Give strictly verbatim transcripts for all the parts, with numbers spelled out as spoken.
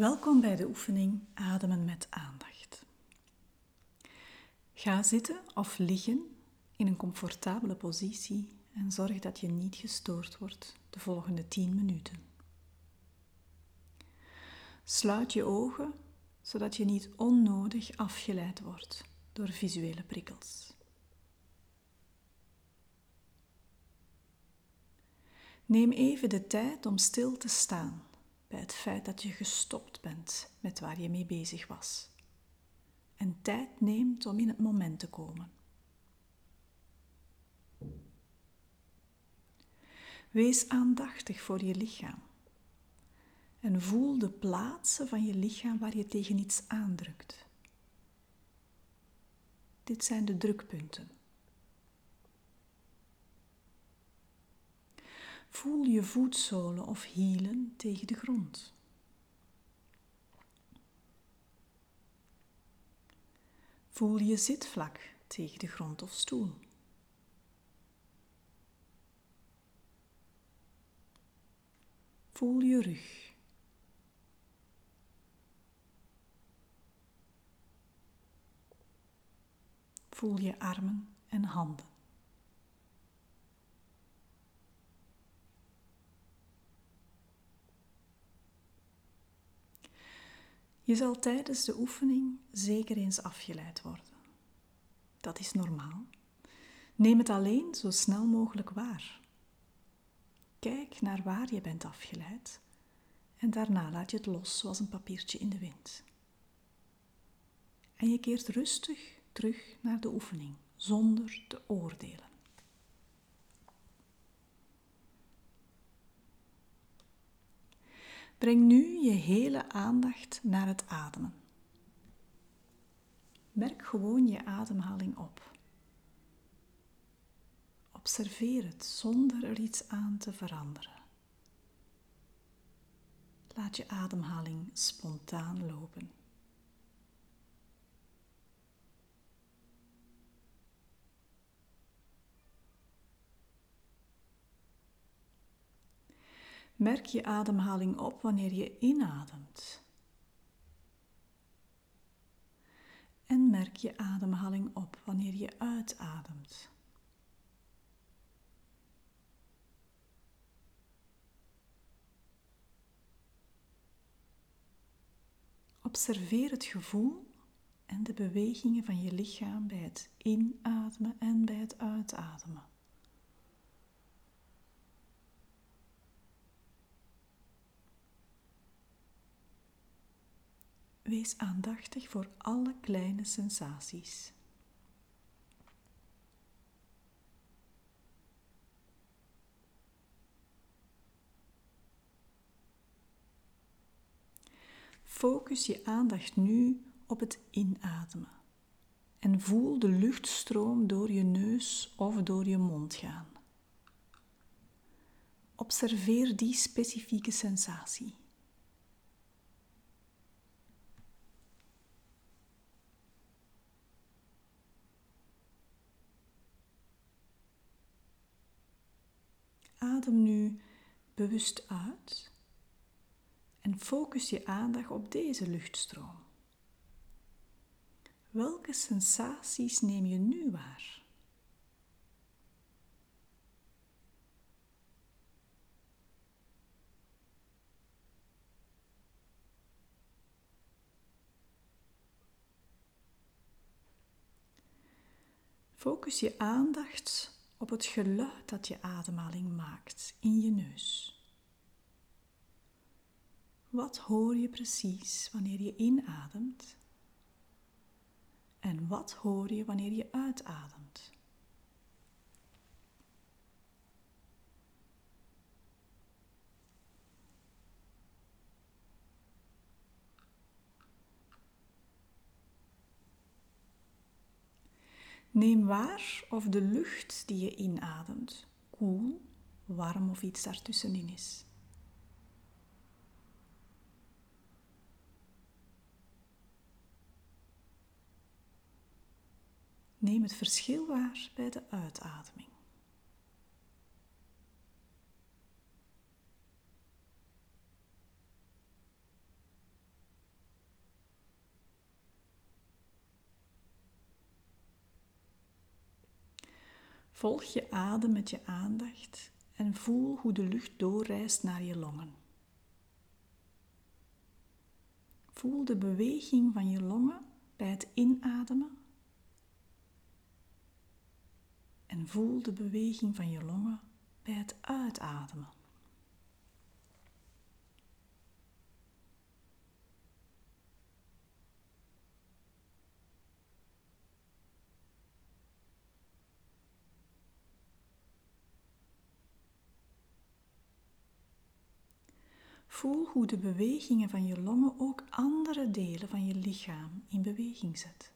Welkom bij de oefening Ademen met aandacht. Ga zitten of liggen in een comfortabele positie en zorg dat je niet gestoord wordt de volgende tien minuten. Sluit je ogen zodat je niet onnodig afgeleid wordt door visuele prikkels. Neem even de tijd om stil te staan bij het feit dat je gestopt bent met waar je mee bezig was en tijd neemt om in het moment te komen. Wees aandachtig voor je lichaam en voel de plaatsen van je lichaam waar je tegen iets aandrukt. Dit zijn de drukpunten. Voel je voetzolen of hielen tegen de grond. Voel je zitvlak tegen de grond of stoel. Voel je rug. Voel je armen en handen. Je zal tijdens de oefening zeker eens afgeleid worden. Dat is normaal. Neem het alleen zo snel mogelijk waar. Kijk naar waar je bent afgeleid en daarna laat je het los zoals een papiertje in de wind. En je keert rustig terug naar de oefening, zonder te oordelen. Breng nu je hele aandacht naar het ademen. Merk gewoon je ademhaling op. Observeer het zonder er iets aan te veranderen. Laat je ademhaling spontaan lopen. Merk je ademhaling op wanneer je inademt. En merk je ademhaling op wanneer je uitademt. Observeer het gevoel en de bewegingen van je lichaam bij het inademen en bij het uitademen. Wees aandachtig voor alle kleine sensaties. Focus je aandacht nu op het inademen en voel de luchtstroom door je neus of door je mond gaan. Observeer die specifieke sensatie. Adem nu bewust uit en focus je aandacht op deze luchtstroom. Welke sensaties neem je nu waar? Focus je aandacht op het geluid dat je ademhaling maakt in je neus. Wat hoor je precies wanneer je inademt? En wat hoor je wanneer je uitademt? Neem waar of de lucht die je inademt koel, warm of iets daartussenin is. Neem het verschil waar bij de uitademing. Volg je adem met je aandacht en voel hoe de lucht doorreist naar je longen. Voel de beweging van je longen bij het inademen en voel de beweging van je longen bij het uitademen. Voel hoe de bewegingen van je longen ook andere delen van je lichaam in beweging zet.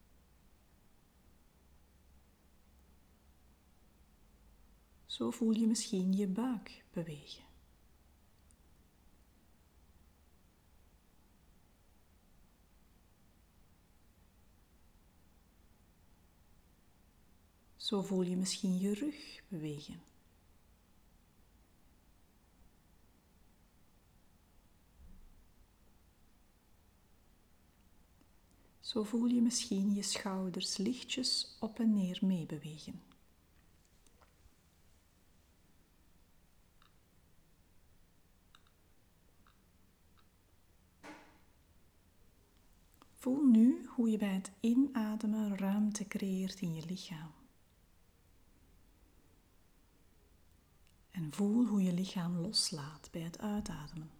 Zo voel je misschien je buik bewegen. Zo voel je misschien je rug bewegen. Zo voel je misschien je schouders lichtjes op en neer meebewegen. Voel nu hoe je bij het inademen ruimte creëert in je lichaam. En voel hoe je lichaam loslaat bij het uitademen.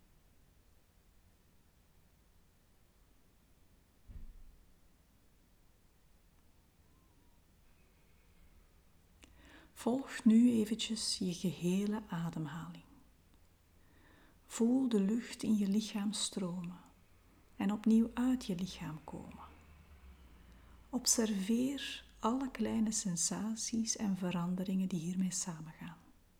Volg nu eventjes je gehele ademhaling. Voel de lucht in je lichaam stromen en opnieuw uit je lichaam komen. Observeer alle kleine sensaties en veranderingen die hiermee samengaan.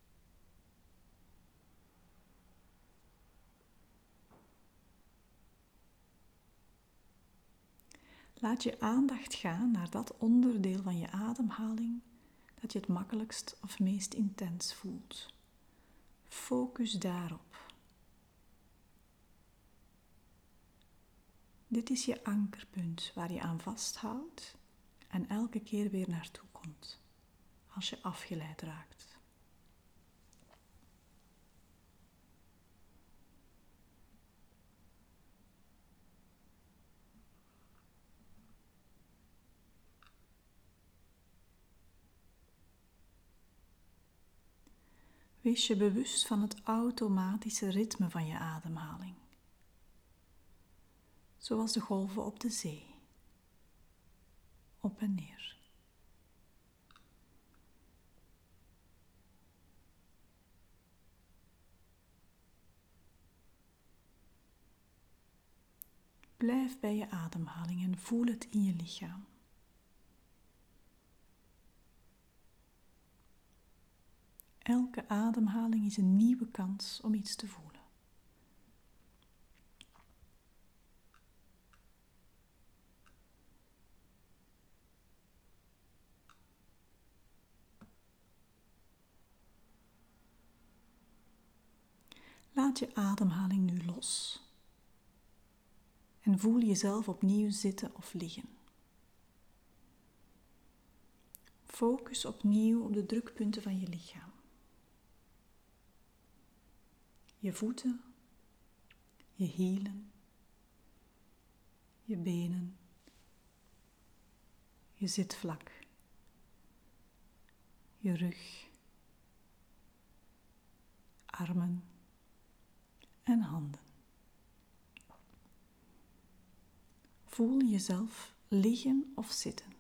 Laat je aandacht gaan naar dat onderdeel van je ademhaling dat je het makkelijkst of meest intens voelt. Focus daarop. Dit is je ankerpunt waar je aan vasthoudt en elke keer weer naartoe komt als je afgeleid raakt. Wees je bewust van het automatische ritme van je ademhaling, zoals de golven op de zee, op en neer. Blijf bij je ademhaling en voel het in je lichaam. Elke ademhaling is een nieuwe kans om iets te voelen. Laat je ademhaling nu los. En voel jezelf opnieuw zitten of liggen. Focus opnieuw op de drukpunten van je lichaam. Je voeten, je hielen, je benen, je zitvlak, je rug, armen en handen. Voel jezelf liggen of zitten.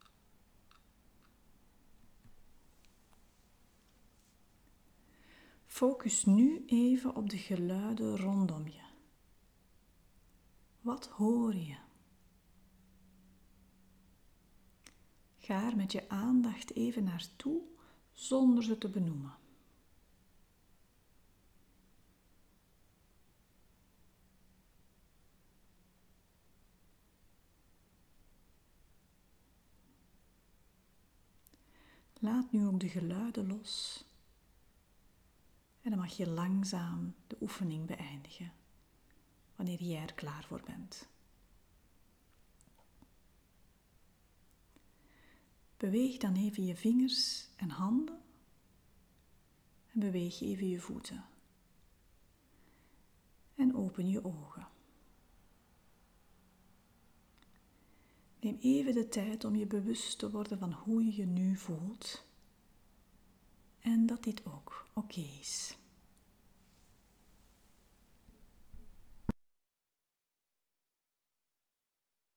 Focus nu even op de geluiden rondom je. Wat hoor je? Ga er met je aandacht even naartoe zonder ze te benoemen. Laat nu ook de geluiden los. En dan mag je langzaam de oefening beëindigen, wanneer jij er klaar voor bent. Beweeg dan even je vingers en handen en beweeg even je voeten. En open je ogen. Neem even de tijd om je bewust te worden van hoe je je nu voelt en dat dit ook oké is.